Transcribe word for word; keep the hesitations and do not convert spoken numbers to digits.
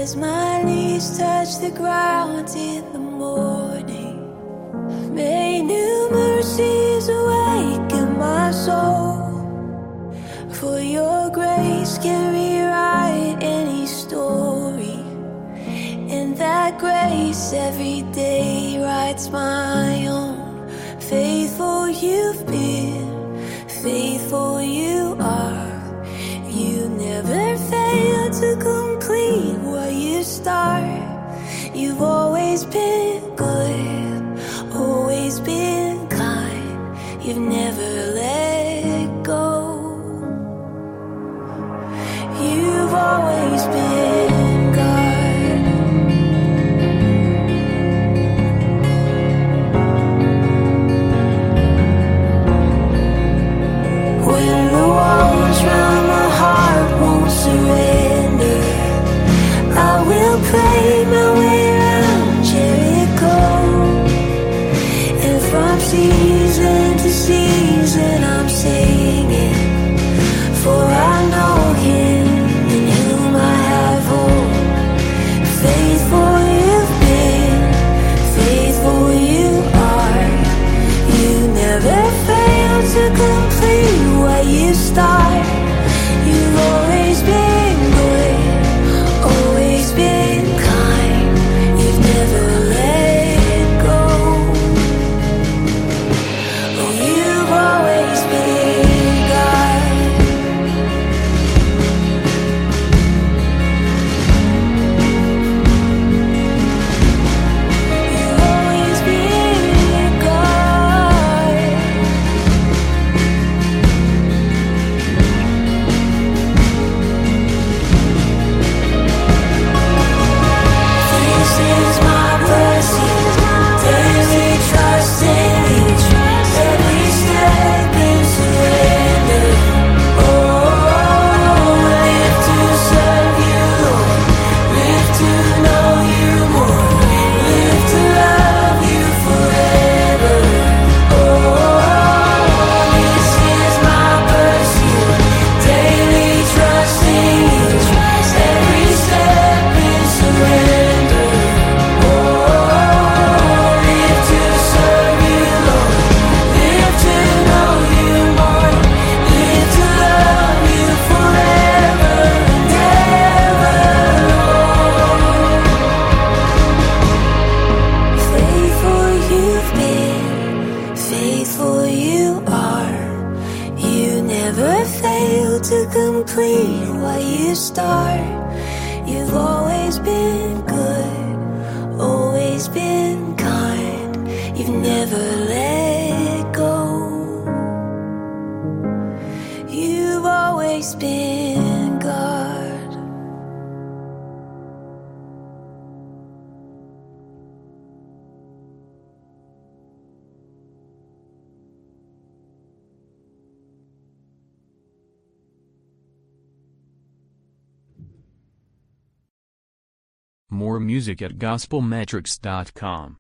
as my leaves touch the ground in the morning, may new mercies awaken my soul. For your grace can rewrite any story, and that grace every day writes my own. Faithful you've been, faithful you are. You never fail to complete what you start. You've always been good, always been kind. You've never let go. You've always been God. When the walls round my heart won't surrender, I will pray my way around Jericho. And from season to season I'm singing, for I know Him in whom I have hope. Faithful you've been, faithful you are. You never fail to complete what you start. You've always been good, always been kind. You've never let go. Oh, you've always been God. You've always been God. This is my mercy, daily trust in each, every step in surrender. Oh, live to serve you, Lord, live to know you more, live to love you forever. Oh, this is my pursuit, daily trust in each, every step in surrender. Oh, live to serve you, Lord, live to know you more, live to love you forever and ever, Lord. Faithful you've been, faithful you are. You never fail to complete what you start. You've always been good, always been kind. You've never let go. You've always been God. More music at gospel metrics dot com.